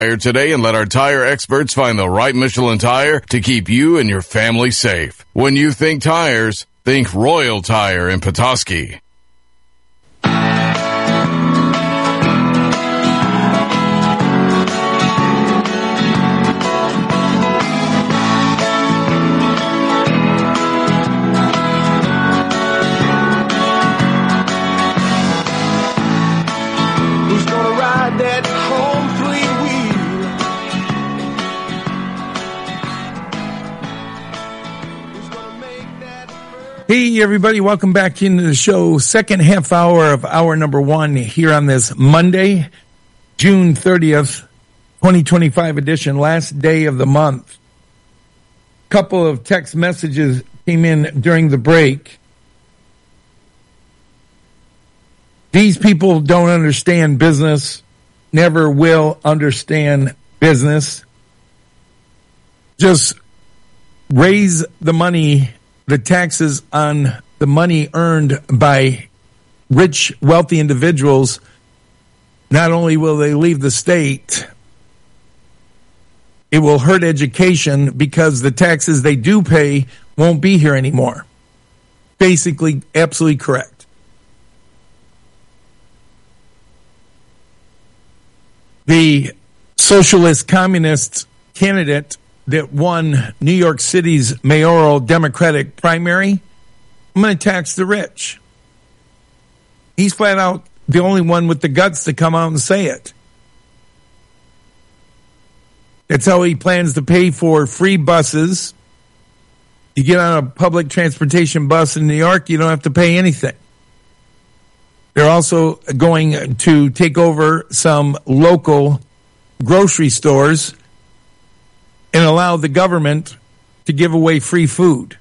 Today and let our tire experts find the right Michelin tire to keep you and your family safe. When you think tires, think Royal Tire in Petoskey. Hey, everybody. Welcome back into the show. Second half hour of hour number one here on this Monday, June 30th, 2025 edition, last day of the month. Couple of text messages came in during the break. These people don't understand business, never will understand business. Just raise the money, the taxes on the money earned by rich, wealthy individuals. Not only will they leave the state, it will hurt education because the taxes they do pay won't be here anymore. Basically, absolutely correct. The socialist communist candidate that won New York City's mayoral Democratic primary, I'm going to tax the rich. He's flat out the only one with the guts to come out and say it. That's how he plans to pay for free buses. You get on a public transportation bus in New York, you don't have to pay anything. They're also going to take over some local grocery stores and allow the government to give away free food.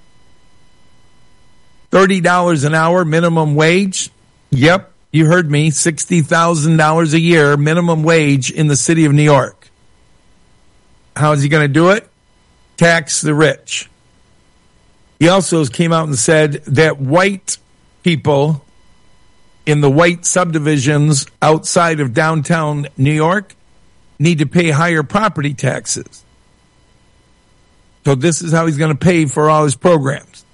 $30 an hour minimum wage. Yep, you heard me. $60,000 a year minimum wage in the city of New York. How is he going to do it? Tax the rich. He also came out and said that white people in the white subdivisions outside of downtown New York need to pay higher property taxes. So this is how he's going to pay for all his programs.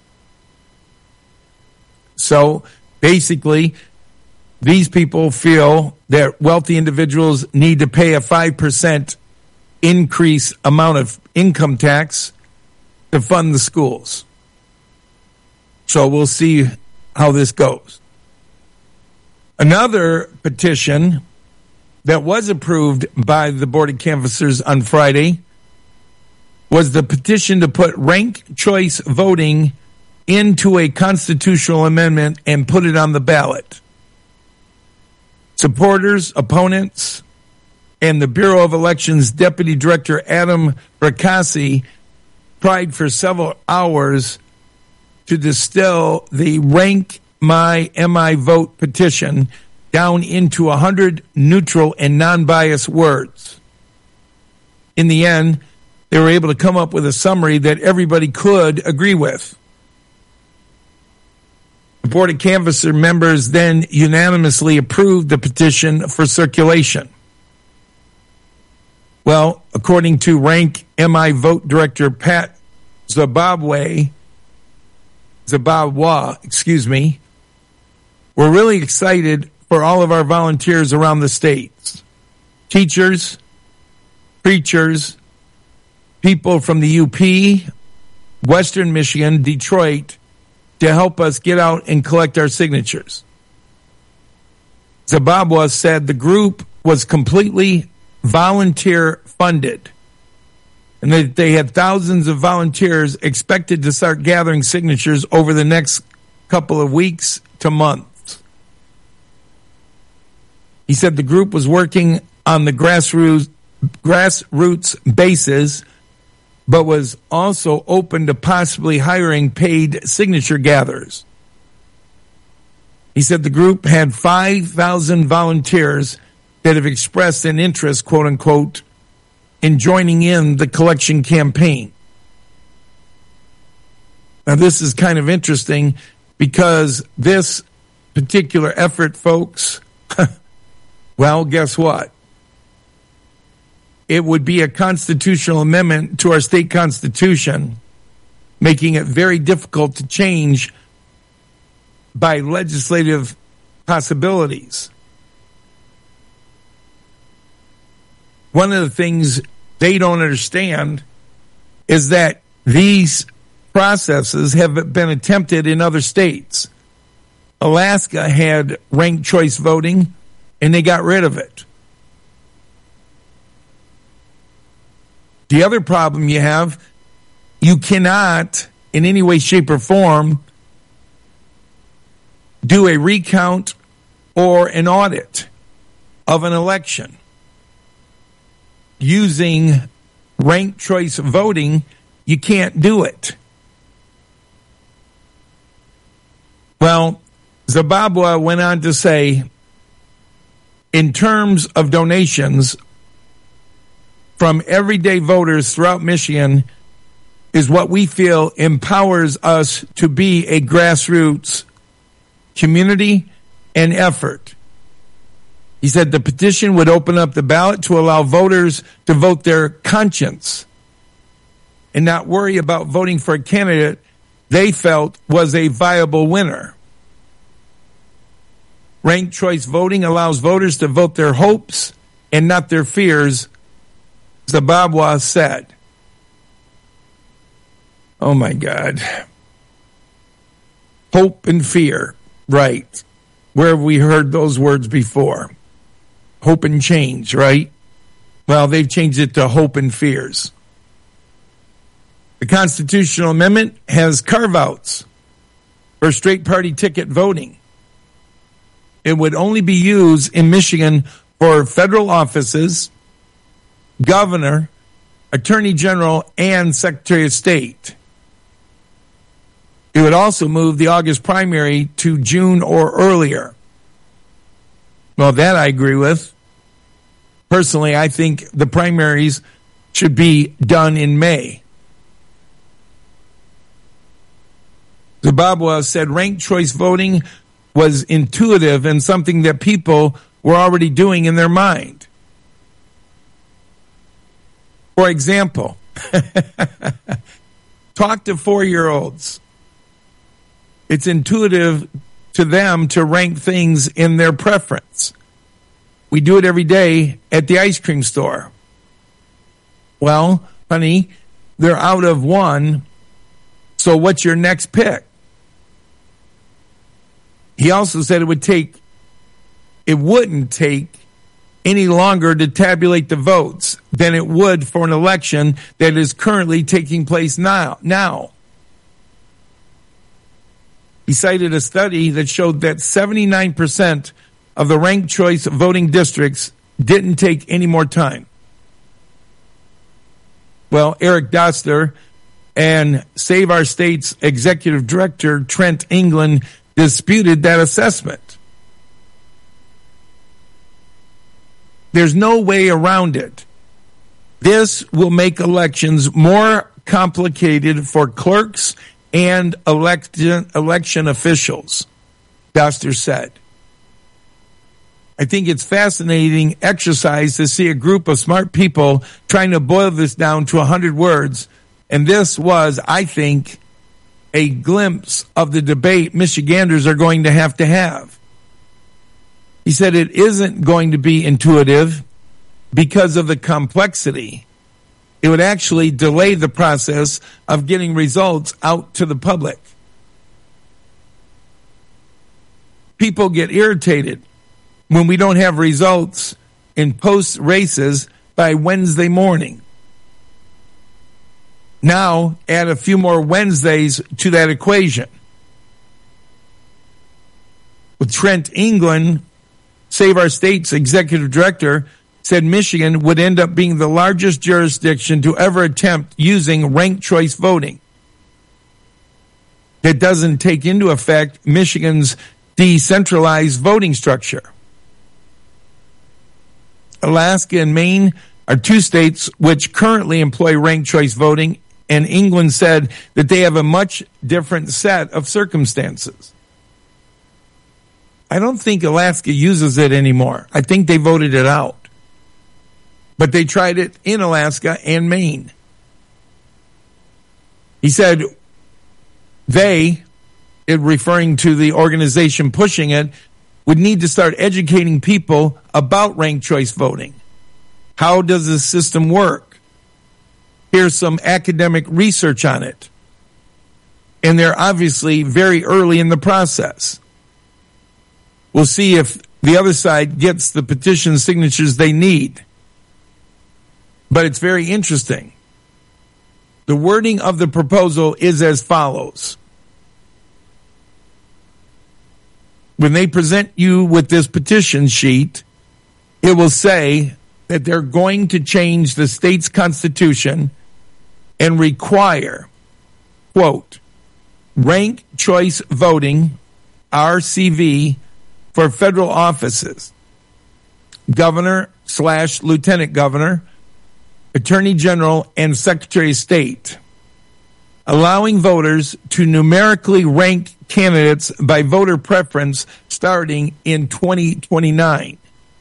So basically, these people feel that wealthy individuals need to pay a 5% increase amount of income tax to fund the schools. So we'll see how this goes. Another petition that was approved by the Board of Canvassers on Friday was the petition to put ranked choice voting into a constitutional amendment and put it on the ballot. Supporters, opponents, and the Bureau of Elections Deputy Director Adam Rakasi tried for several hours to distill the Rank My MI Vote petition down into 100 neutral and non-biased words. In the end, they were able to come up with a summary that everybody could agree with. The Board of Canvasser members then unanimously approved the petition for circulation. Well, according to Rank MI Vote Director Pat Zababwa, we're really excited for all of our volunteers around the states. Teachers, preachers, people from the UP, Western Michigan, Detroit, to help us get out and collect our signatures. Zababwa said the group was completely volunteer funded and that they had thousands of volunteers expected to start gathering signatures over the next couple of weeks to months. He said the group was working on the grassroots basis, but was also open to possibly hiring paid signature gatherers. He said the group had 5,000 volunteers that have expressed an interest, quote unquote, in joining in the collection campaign. Now, this is kind of interesting because this particular effort, folks, well, guess what? it would be a constitutional amendment to our state constitution, making it very difficult to change by legislative possibilities. One of the things they don't understand is that these processes have been attempted in other states. Alaska had ranked choice voting, and they got rid of it. The other problem you have, you cannot, in any way, shape, or form, do a recount or an audit of an election using ranked choice voting. You can't do it. Well, Zababwa went on to say, in terms of donations from everyday voters throughout Michigan is what we feel empowers us to be a grassroots community and effort. He said the petition would open up the ballot to allow voters to vote their conscience and not worry about voting for a candidate they felt was a viable winner. Ranked choice voting allows voters to vote their hopes and not their fears, Zababwa said. Oh my God. Hope and fear. Right. Where have we heard those words before? Hope and change, right? Well, they've changed it to hope and fears. The constitutional amendment has carve-outs for straight party ticket voting. It would only be used in Michigan for federal offices, governor, attorney general, and secretary of state. It would also move the August primary to June or earlier. Well, that I agree with. Personally, I think the primaries should be done in May. Zababwa said ranked choice voting was intuitive and something that people were already doing in their mind. For example, talk to 4-year-olds. It's intuitive to them to rank things in their preference. We do it every day at the ice cream store. Well, honey, they're out of one, so what's your next pick? He also said it wouldn't take any longer to tabulate the votes than it would for an election that is currently taking place now. He cited a study that showed that 79% of the ranked choice voting districts didn't take any more time. Well, Eric Doster and Save Our State's executive director, Trent England, disputed that assessment. There's no way around it. This will make elections more complicated for clerks and election officials, Doster said. I think it's fascinating exercise to see a group of smart people trying to boil this down to 100 words. And this was, I think, a glimpse of the debate Michiganders are going to have. He said it isn't going to be intuitive because of the complexity. It would actually delay the process of getting results out to the public. People get irritated when we don't have results in post races by Wednesday morning. Now, add a few more Wednesdays to that equation. With Trent England, Save Our State's executive director, said Michigan would end up being the largest jurisdiction to ever attempt using ranked choice voting. That doesn't take into effect Michigan's decentralized voting structure. Alaska and Maine are two states which currently employ ranked choice voting, and England said that they have a much different set of circumstances. I don't think Alaska uses it anymore. I think they voted it out. But they tried it in Alaska and Maine. He said they, referring to the organization pushing it, would need to start educating people about ranked choice voting. How does the system work? Here's some academic research on it. And they're obviously very early in the process. We'll see if the other side gets the petition signatures they need. But it's very interesting. The wording of the proposal is as follows. When they present you with this petition sheet, it will say that they're going to change the state's constitution and require, quote, ranked choice voting, RCV, for federal offices, governor/lieutenant governor, attorney general, and secretary of state, allowing voters to numerically rank candidates by voter preference starting in 2029.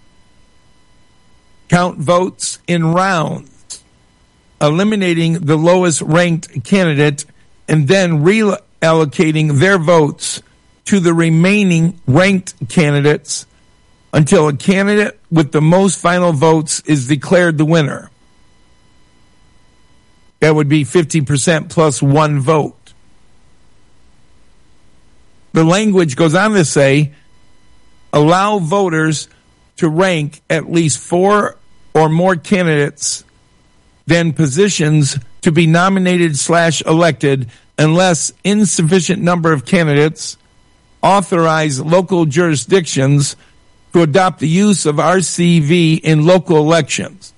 Count votes in rounds, eliminating the lowest ranked candidate and then reallocating their votes to the remaining ranked candidates until a candidate with the most final votes is declared the winner. That would be 50% plus one vote. The language goes on to say, allow voters to rank at least 4 or more candidates than positions to be nominated/elected unless insufficient number of candidates authorize local jurisdictions to adopt the use of RCV in local elections.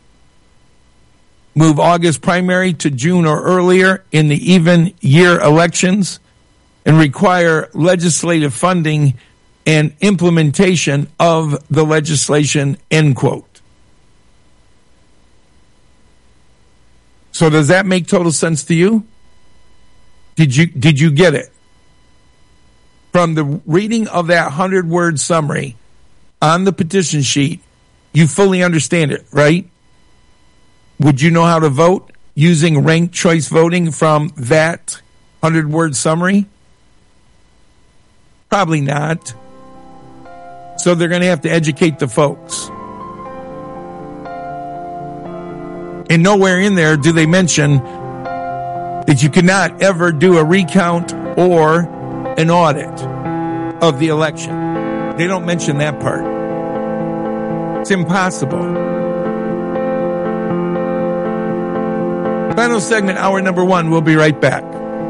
Move August primary to June or earlier in the even year elections, and require legislative funding and implementation of the legislation, end quote. So does that make total sense to you? Did you get it? From the reading of that 100-word summary on the petition sheet, you fully understand it, right? Would you know how to vote using ranked choice voting from that 100-word summary? Probably not. So they're going to have to educate the folks. And nowhere in there do they mention that you cannot ever do a recount or an audit of the election. They don't mention that part. It's impossible. Final segment, hour number 1. We'll be right back.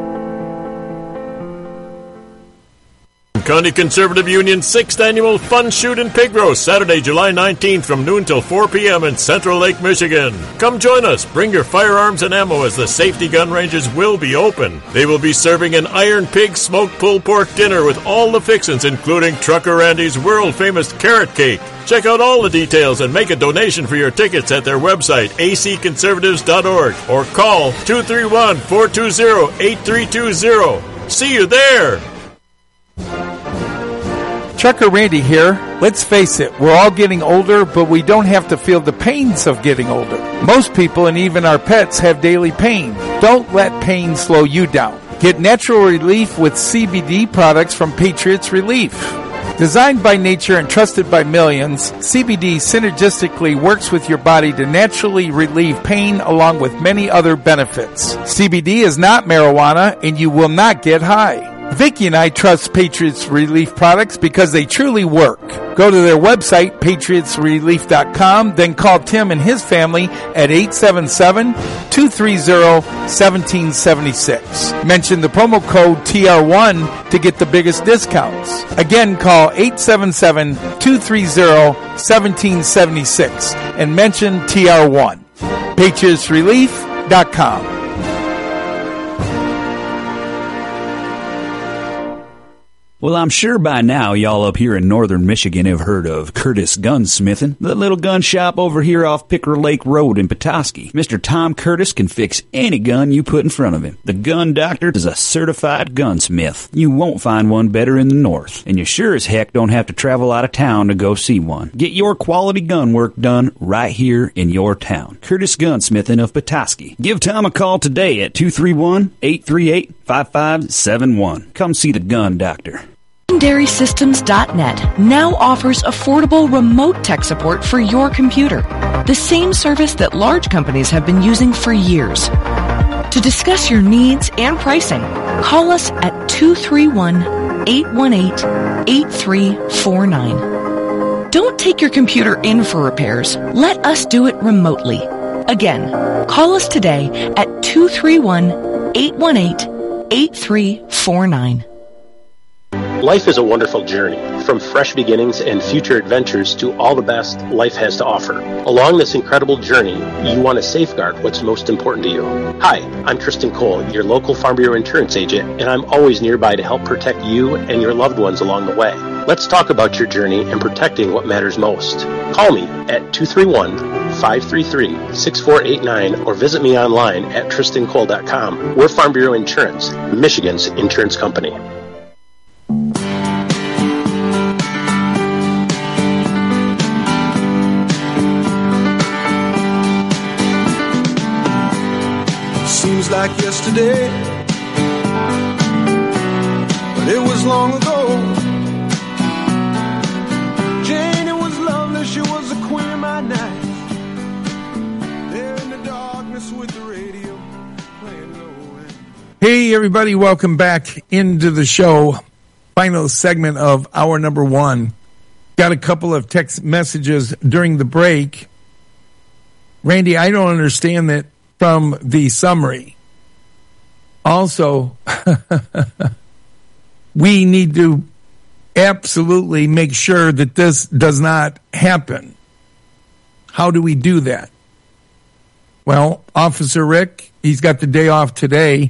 County Conservative Union's 6th Annual Fun Shoot and Pig Roast, Saturday, July 19th from noon till 4 p.m. in Central Lake, Michigan. Come join us. Bring your firearms and ammo as the safety gun ranges will be open. They will be serving an Iron Pig smoked pulled pork dinner with all the fixins, including Trucker Randy's world-famous carrot cake. Check out all the details and make a donation for your tickets at their website, acconservatives.org, or call 231-420-8320. See you there! Trucker Randy here. Let's face it, we're all getting older, but we don't have to feel the pains of getting older. Most people and even our pets have daily pain. Don't let pain slow you down. Get natural relief with CBD products from Patriots Relief. Designed by nature and trusted by millions, CBD synergistically works with your body to naturally relieve pain along with many other benefits. CBD is not marijuana and you will not get high. Vicki and I trust Patriots Relief products because they truly work. Go to their website, patriotsrelief.com, then call Tim and his family at 877-230-1776. Mention the promo code TR1 to get the biggest discounts. Again, call 877-230-1776 and mention TR1. patriotsrelief.com. Well, I'm sure by now y'all up here in northern Michigan have heard of Curtis Gunsmithing, the little gun shop over here off Picker Lake Road in Petoskey. Mr. Tom Curtis can fix any gun you put in front of him. The Gun Doctor is a certified gunsmith. You won't find one better in the north, and you sure as heck don't have to travel out of town to go see one. Get your quality gun work done right here in your town. Curtis Gunsmithing of Petoskey. Give Tom a call today at 231-838-5571. Come see the Gun Doctor. LegendarySystems.net now offers affordable remote tech support for your computer, the same service that large companies have been using for years. To discuss your needs and pricing, call us at 231-818-8349. Don't take your computer in for repairs. Let us do it remotely. Again, call us today at 231-818-8349. Life is a wonderful journey, from fresh beginnings and future adventures to all the best life has to offer. Along this incredible journey, you want to safeguard what's most important to you. Hi, I'm Tristan Cole, your local Farm Bureau insurance agent, and I'm always nearby to help protect you and your loved ones along the way. Let's talk about your journey and protecting what matters most. Call me at 231-533-6489 or visit me online at tristancole.com. We're Farm Bureau Insurance, Michigan's insurance company. Seems like yesterday, but it was long ago. Jane, it was lovely, she was the queen of my night. There in the darkness with the radio playing low. Hey, everybody, welcome back into the show. Final segment of hour number one. Got a couple of text messages during the break. Randy, I don't understand that from the summary. Also, we need to absolutely make sure that this does not happen. How do we do that? Well, Officer Rick, he's got the day off today.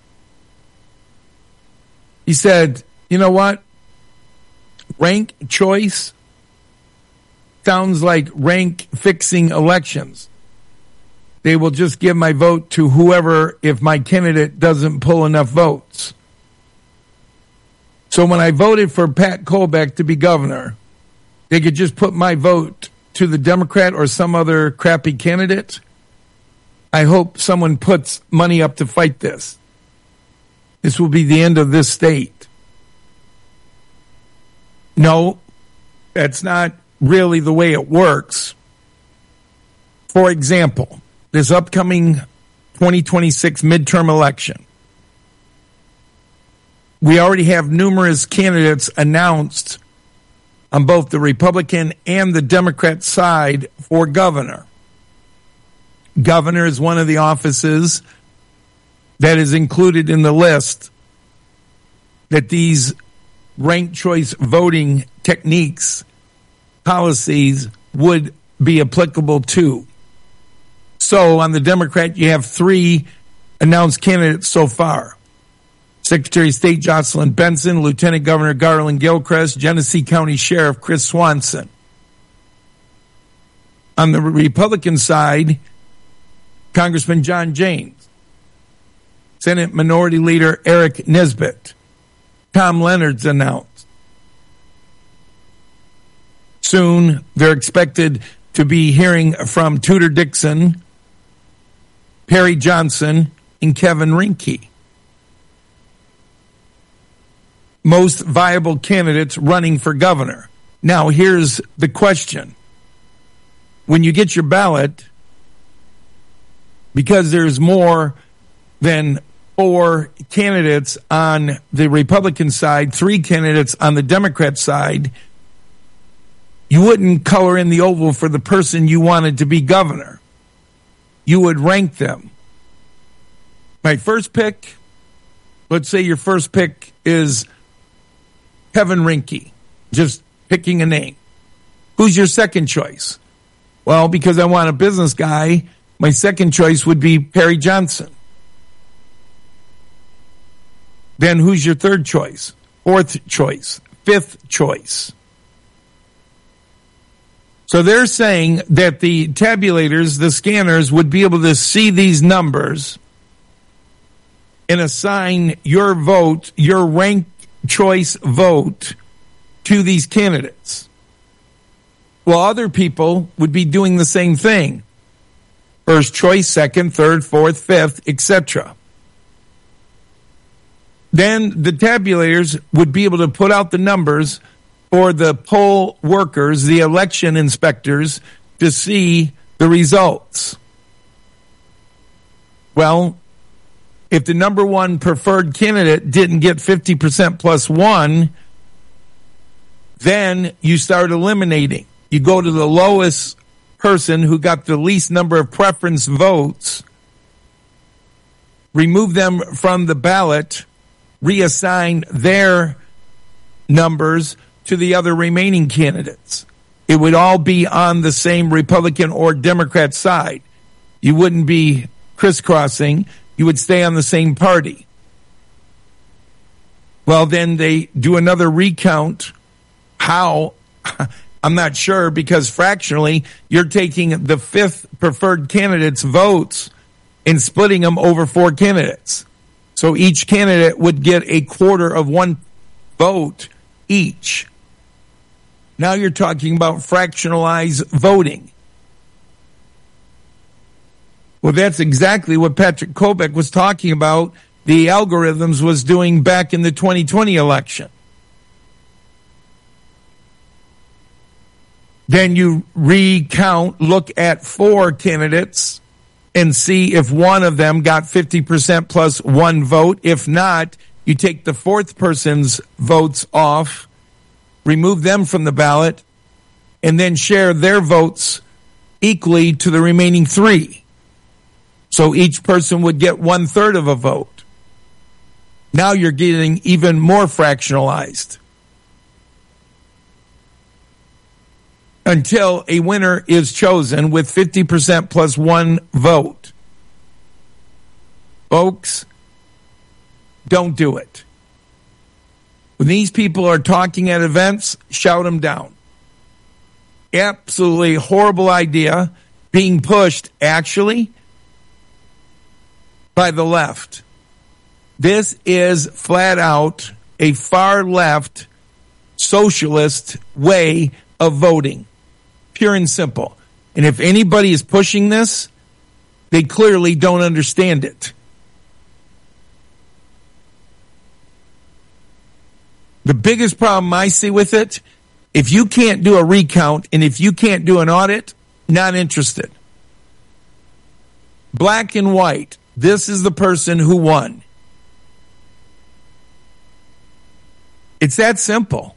He said, you know what? Rank choice sounds like rank fixing elections. They will just give my vote to whoever if my candidate doesn't pull enough votes. So when I voted for Pat Colbeck to be governor, they could just put my vote to the Democrat or some other crappy candidate. I hope someone puts money up to fight this. This will be the end of this state. No, that's not really the way it works. For example, this upcoming 2026 midterm election, we already have numerous candidates announced on both the Republican and the Democrat side for governor. Governor is one of the offices that is included in the list that these ranked choice voting techniques, policies would be applicable to. So on the Democrat, you have 3 announced candidates so far. Secretary of State Jocelyn Benson, Lieutenant Governor Garland Gilchrist, Genesee County Sheriff Chris Swanson. On the Republican side, Congressman John James, Senate Minority Leader Eric Nesbitt, Tom Leonard's announced. Soon, they're expected to be hearing from Tudor Dixon, Perry Johnson, and Kevin Rinke. Most viable candidates running for governor. Now, here's the question. When you get your ballot, because there's more than 4 candidates on the Republican side, 3 candidates on the Democrat side, you wouldn't color in the oval for the person you wanted to be governor. You would rank them. My first pick, let's say your first pick is Kevin Rinke, just picking a name. Who's your second choice? Well, because I want a business guy, my second choice would be Perry Johnson. Then who's your third choice? fourth choice, fifth choice. So they're saying that the tabulators, the scanners, would be able to see these numbers and assign your vote, your ranked choice vote, to these candidates. Well, other people would be doing the same thing. First choice, second, third, fourth, fifth, etc. Then the tabulators would be able to put out the numbers for the poll workers, the election inspectors, to see the results. Well, if the number one preferred candidate didn't get 50% plus one, then you start eliminating. You go to the lowest person who got the least number of preference votes, remove them from the ballot, reassign their numbers to the other remaining candidates. It would all be on the same Republican or Democrat side. You wouldn't be crisscrossing. You would stay on the same party. Well, then they do another recount. How? I'm not sure, because fractionally, you're taking the fifth preferred candidate's votes and splitting them over four candidates. So each candidate would get a quarter of one vote each. Now you're talking about fractionalized voting. Well, that's exactly what Patrick Kobach was talking about. The algorithms was doing back in the 2020 election. Then you recount, look at four candidates and see if one of them got 50% plus one vote. If not, you take the fourth person's votes off, remove them from the ballot, and then share their votes equally to the remaining three. So each person would get 1/3 of a vote. Now you're getting even more fractionalized, until a winner is chosen with 50% plus one vote. Folks, don't do it. When these people are talking at events, shout them down. Absolutely horrible idea being pushed, actually, by the left. This is flat out a far left socialist way of voting. Pure and simple. And if anybody is pushing this, they clearly don't understand it. The biggest problem I see with it, if you can't do a recount and if you can't do an audit, not interested. Black and white, this is the person who won. It's that simple.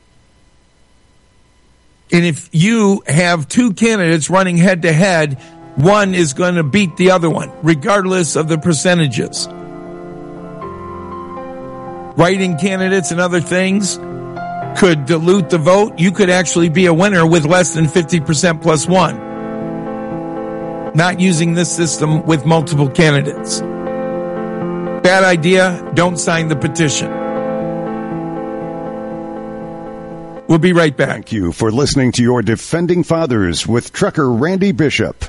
And if you have two candidates running head to head, one is going to beat the other one, regardless of the percentages. Write-in candidates and other things could dilute the vote. You could actually be a winner with less than 50% plus one. Not using this system with multiple candidates. Bad idea. Don't sign the petition. We'll be right back. Thank you for listening to your Defending Fathers with Trucker Randy Bishop.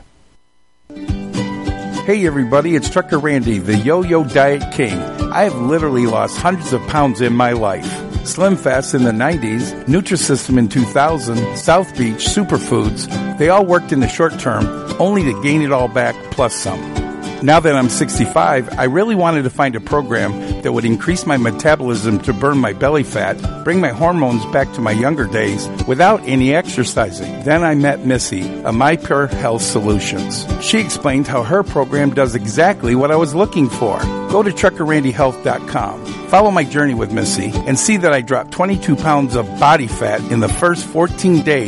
Hey everybody, it's Trucker Randy, the Yo-Yo Diet King. I have literally lost hundreds of pounds in my life. Slim Fast in the 90s, Nutrisystem in 2000, South Beach, Superfoods, they all worked in the short term, only to gain it all back plus some. Now that I'm 65, I really wanted to find a program that would increase my metabolism to burn my belly fat, bring my hormones back to my younger days without any exercising. Then I met Missy, of My Pure Health Solutions. She explained how her program does exactly what I was looking for. Go to TruckerRandyHealth.com. Follow my journey with Missy and see that I dropped 22 pounds of body fat in the first 14 days